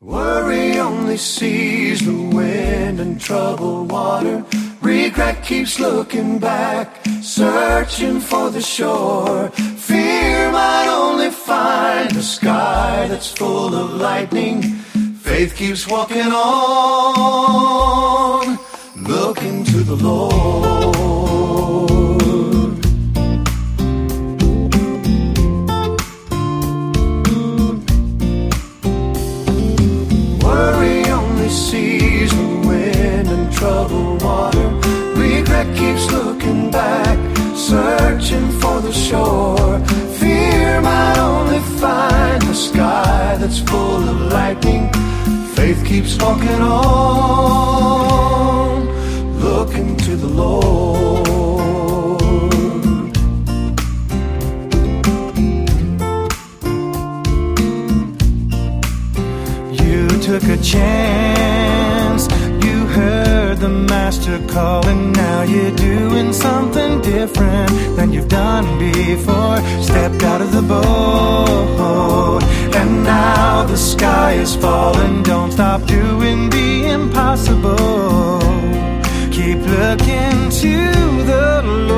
Worry only sees the wind and troubled water. Regret keeps looking back, searching for the shore. Fear might only find the sky that's full of lightning. Faith keeps walking on, looking to the Lord. Worry only sees the wind and troubled water. Regret keeps looking back, searching for the shore. Fear might only find the sky that's full of lightning. Faith keeps walking on, looking to the Lord. You took a chance, you heard the master calling. Now you're doing something different than you've done before. Stepped out of the boat, and now the sky is falling. Don't stop doing the impossible. Keep looking to the Lord.